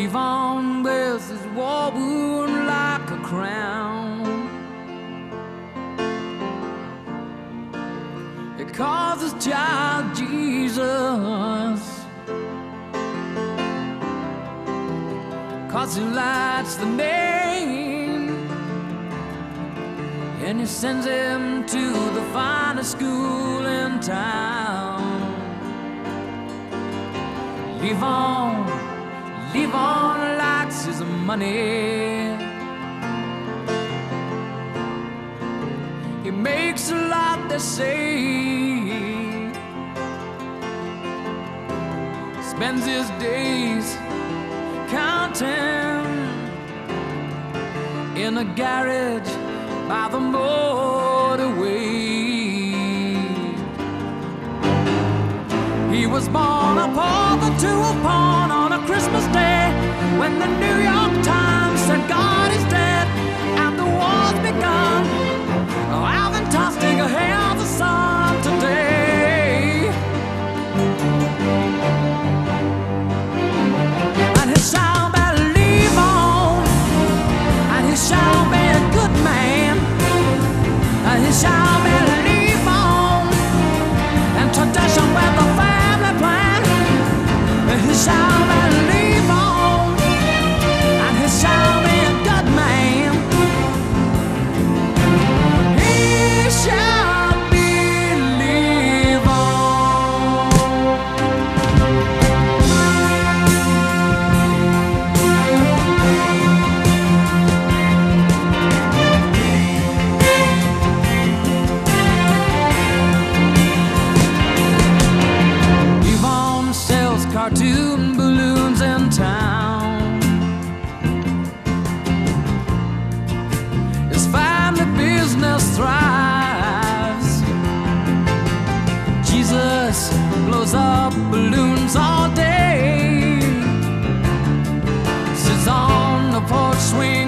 Levon wears his war wound like a crown. He calls his child Jesus, 'cause he likes the name, and he sends him to the finest school in town. Levon likes his money. He makes a lot, they say. Spends his days counting in a garage by the motorway. He was born a pauper to a pawn on a Christmas day, when the New York Times said God is dead and the war's begun. Oh, Alvin Tostinger hails the sun today, and he shall believe on, and he shall be a good man, and he shall believe on, and tradition with the family plan. He shall believe on, and he shall be a good man. He shall believe on. Levon sells cartoon balloons in town. His family business thrives. Jesus blows up balloons all day, sits on the porch swing